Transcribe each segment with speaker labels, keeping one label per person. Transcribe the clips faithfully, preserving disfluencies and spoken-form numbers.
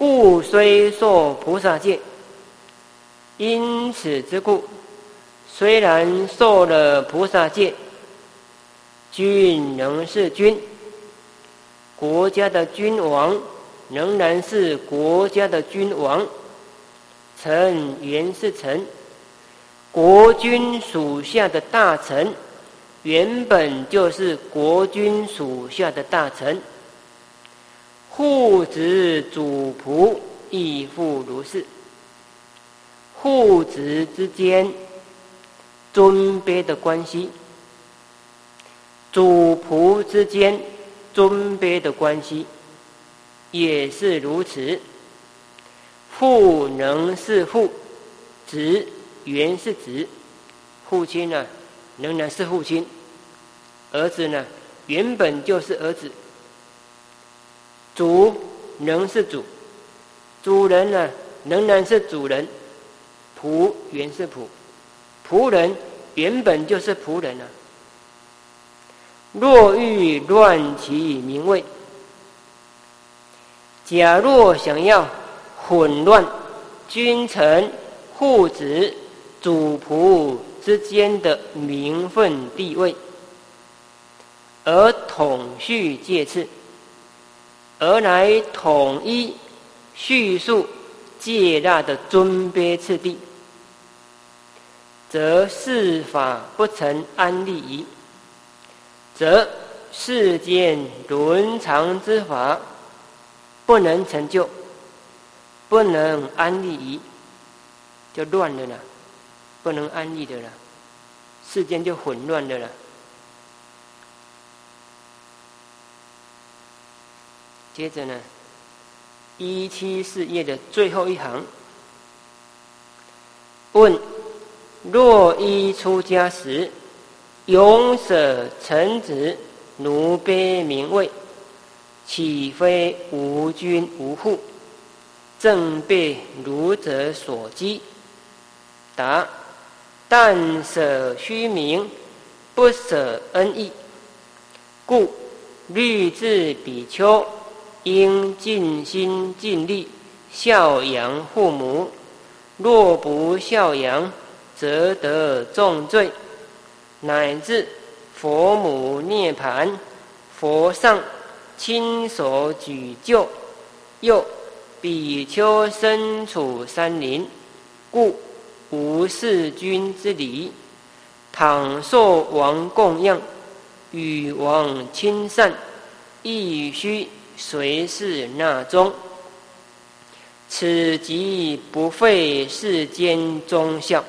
Speaker 1: 故虽受菩萨戒，因此之故，虽然受了菩萨戒，君仍是君，国家的君王仍然是国家的君王，臣原是臣，国君属下的大臣原本就是国君属下的大臣，户职主仆亦复如是。户职之间尊卑的关系，主仆之间尊卑的关系也是如此。父能是父，子原是子，父亲呢仍然是父亲，儿子呢原本就是儿子，主仍是主，主人呢仍然是主人，仆原是仆，仆人原本就是仆人啊。若欲乱其名位，假若想要混乱君臣、户职、主仆之间的名分地位，而统叙戒次，而来统一叙述戒腊的尊卑次第，则世法不成安立矣，则世间伦常之法不能成就，不能安立矣，就乱了啦，不能安立的啦，世间就混乱的啦。接着呢，一七四页的最后一行，问：若依出家时，永舍臣子奴卑名位，岂非无君无户，正被儒者所讥？答：但舍虚名，不舍恩义，故律制比丘应尽心尽力孝养父母，若不孝养，则得重罪，乃至佛母涅盘，佛上亲手举救。又比丘身处山林，故无事君之礼，倘受王供养，与王亲善，亦须随侍纳宗，此即不废世间忠孝。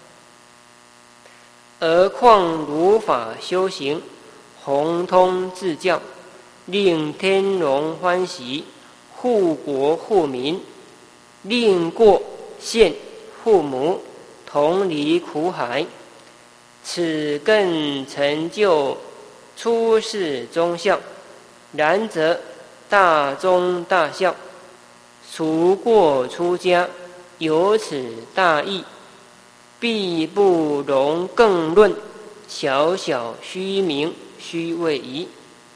Speaker 1: 而况如法修行，弘通治教，令天龙欢喜，护国护民，令过县父母同离苦海，此更成就出世忠孝。然则大忠大孝，除过出家，有此大义，必不容更论小小虚名虚位矣。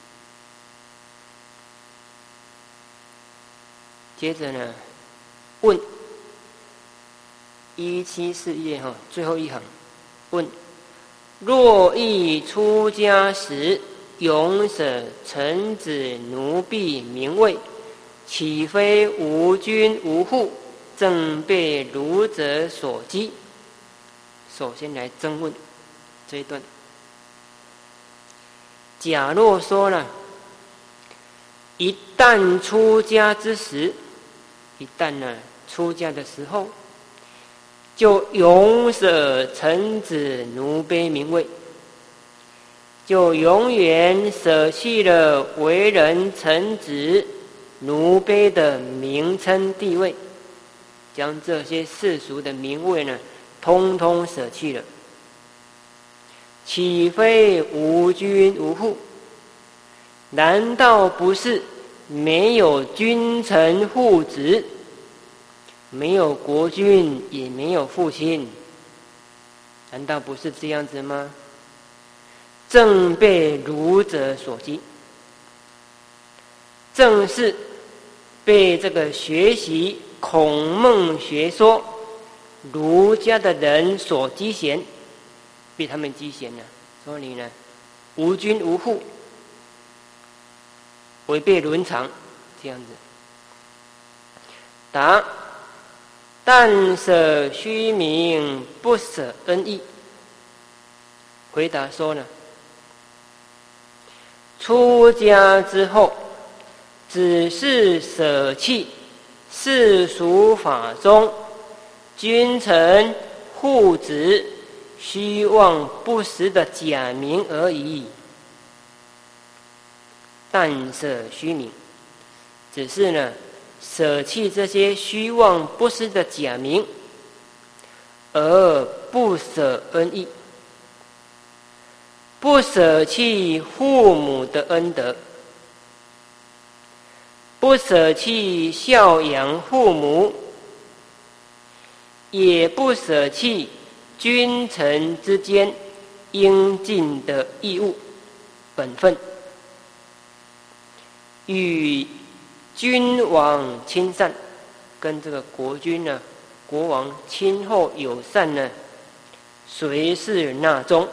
Speaker 1: 接着呢，问一七四页哈，最后一行，问：若欲出家时，永舍臣子奴婢名位，岂非无君无户，正被儒者所讥？首先来争问这一段。假若说了，一旦出家之时，一旦呢出家的时候，就永舍臣子奴卑名位，就永远舍弃了为人臣子奴卑的名称地位，将这些世俗的名位呢通通舍弃了，岂非无君无户？难道不是没有君臣户职，没有国君，也没有父亲？难道不是这样子吗？正被儒者所讥，正是被这个学习孔孟学说儒家的人所讥嫌，被他们讥嫌了，说你呢无君无父，违背伦常，这样子。答：但舍虚名，不舍恩义。回答说呢，出家之后，只是舍弃世俗法中君臣父子虚妄不实的假名而已。但舍虚名，只是呢舍弃这些虚妄不实的假名，而不舍恩义，不舍弃父母的恩德，不舍弃孝养父母，也不舍弃君臣之间应尽的义务本分，与君王亲善，跟这个国君呢、国王亲厚友善呢，随侍纳宗。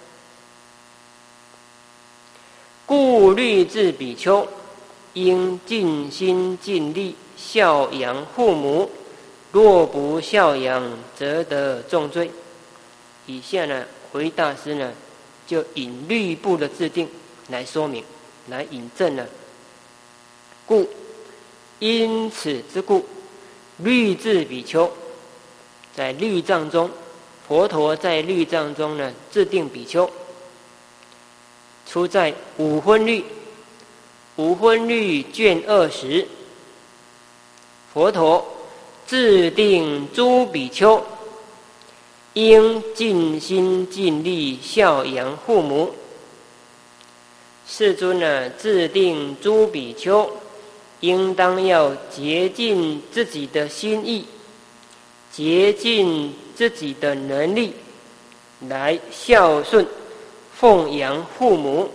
Speaker 1: 故律制比丘应尽心尽力孝养父母，若不孝养，则得重罪。以下呢，回大师呢就引律部的制定来说明，来引证了。故因此之故，律制比丘在律藏中，佛陀在律藏中呢制定比丘，出在五分律，五分律卷二十，佛陀制定诸比丘应尽心尽力孝养父母。世尊呢制定诸比丘应当要竭尽自己的心意，竭尽自己的能力来孝顺奉养父母，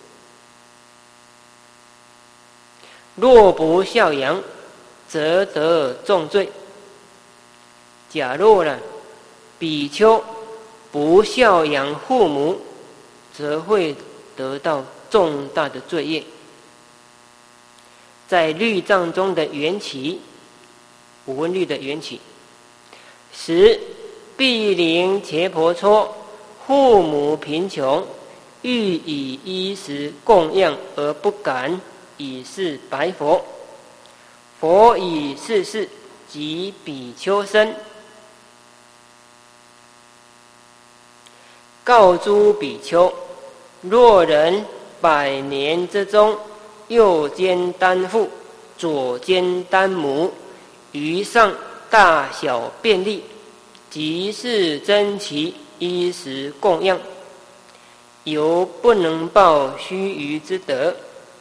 Speaker 1: 若不孝养，则得重罪。假若呢比丘不孝养父母，则会得到重大的罪业。在律藏中的缘起，五分律的缘起，使毗陵伽婆蹉父母贫穷，欲以衣食供养而不敢，以是白佛。佛以是事及比丘身，告诸比丘：若人百年之中，右肩担父，左肩担母，于上大小便利，即是珍奇衣食供养，犹不能报须臾之德。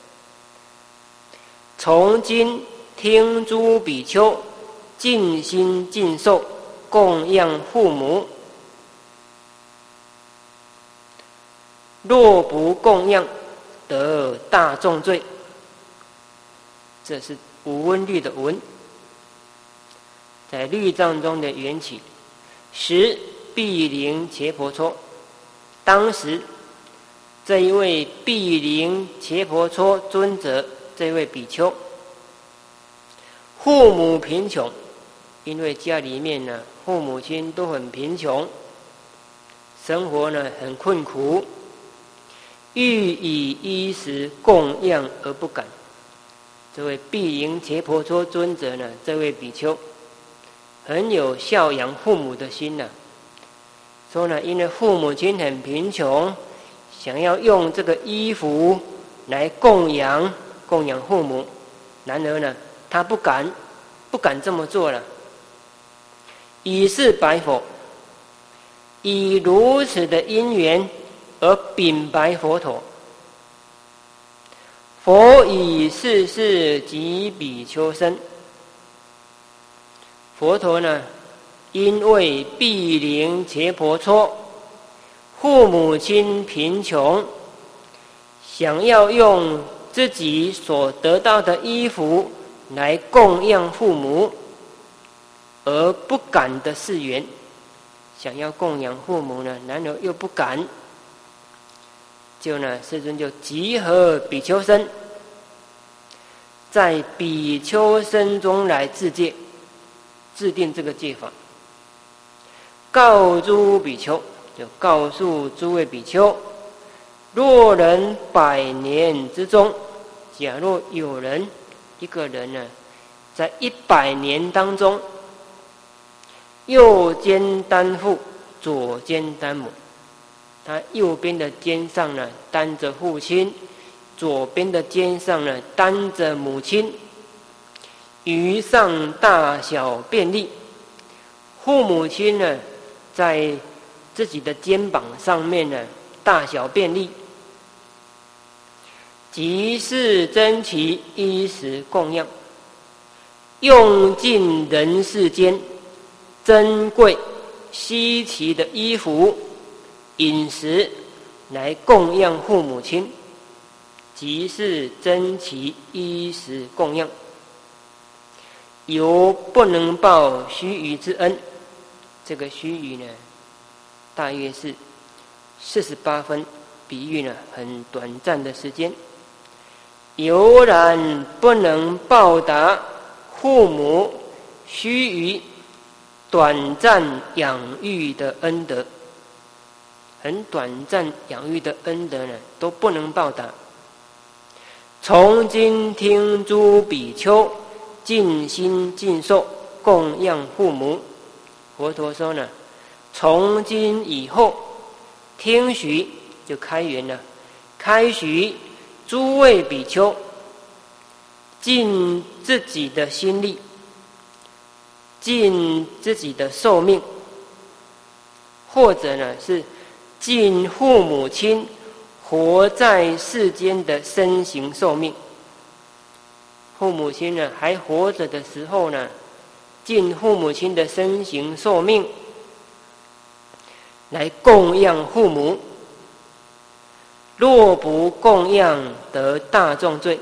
Speaker 1: 从今听诸比丘尽心尽寿供养父母，若不供养，得大重罪。这是五分律的文，在律藏中的缘起，时毗陵伽婆蹉，当时这一位毗陵伽婆蹉尊者，这位比丘，父母贫穷，因为家里面呢父母亲都很贫穷，生活呢很困苦，欲以衣食供养而不敢。这位毗陵伽婆蹉尊者呢，这位比丘很有孝养父母的心呢、啊。说呢，因为父母亲很贫穷，想要用这个衣服来供养供养父母，然而呢，他不敢，不敢这么做了。以是白佛，以如此的因缘而禀白佛陀。佛以是事及比丘身。佛陀呢，因为毗陵伽婆蹉父母亲贫穷，想要用自己所得到的衣服来供养父母而不敢的誓言，想要供养父母呢，然而又不敢，就呢，世尊就集合比丘僧，在比丘僧中来制戒，制定这个戒法，告诸比丘，就告诉诸位比丘，若人百年之中，假若有人一个人呢，在一百年当中，右肩担父，左肩担母，他右边的肩上呢担着父亲，左边的肩上呢担着母亲，于上大小便利，父母亲呢在自己的肩膀上面呢大小便利，即是珍奇衣食供养，用尽人世间珍贵稀奇的衣服饮食来供养父母亲，即是珍奇衣食供养，犹不能报须臾之恩。这个须臾呢，大约是四十八分，比喻呢很短暂的时间，犹然不能报答父母须臾短暂养育的恩德，很短暂养育的恩德呢，都不能报答。从今听诸比丘尽心尽寿供养父母，佛陀说呢，从今以后听许，就开言了，开许诸位比丘尽自己的心力，尽自己的寿命，或者呢是尽父母亲活在世间的身形寿命。父母亲呢还活着的时候呢，尽父母亲的身形寿命来供养父母。若不供养，得大重罪。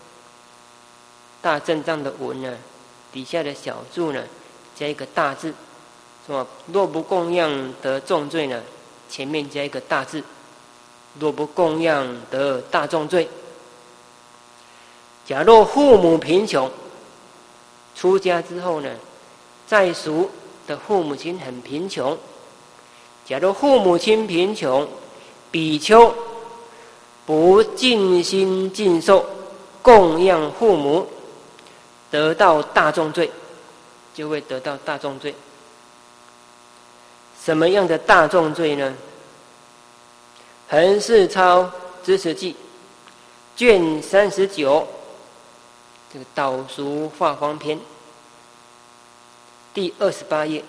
Speaker 1: 大正藏的文呢，底下的小注呢加一个大字，说若不供养得重罪呢，前面加一个大字，若不供养得大重罪。假若父母贫穷，出家之后呢，在俗的父母亲很贫穷，假如父母亲贫穷，比丘不尽心尽寿供养父母，得到大重罪，就会得到大重罪。什么样的大重罪呢？横世抄知识记卷三十九，这个导俗化方篇第二十八页，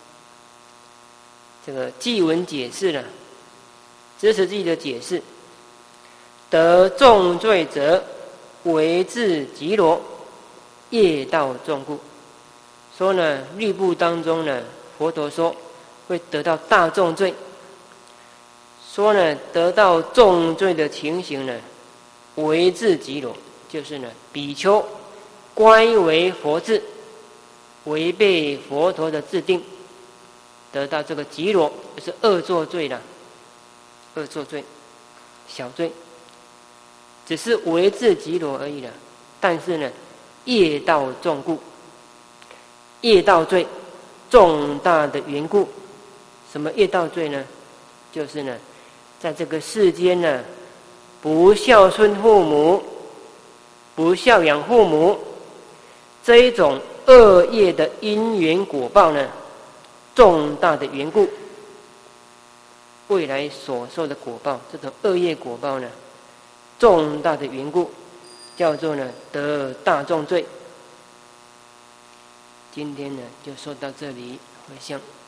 Speaker 1: 这个记文解释了知识记的解释。得重罪者，为自极罗，业道重故。说呢，律部当中呢，佛陀说会得到大重罪。说呢，得到重罪的情形呢，为自极罗，就是呢，比丘乖违佛制，违背佛陀的制定，得到这个极罗，就是恶作罪了，恶作罪，小罪。只是为自极罗而已了，但是呢，业道重故，业道罪重大的缘故。什么业道罪呢？就是呢，在这个世间呢，不孝顺父母，不孝养父母，这一种恶业的因缘果报呢，重大的缘故，未来所受的果报，这种恶业果报呢，重大的缘故，叫做呢得大重罪。今天呢就说到这里，回向。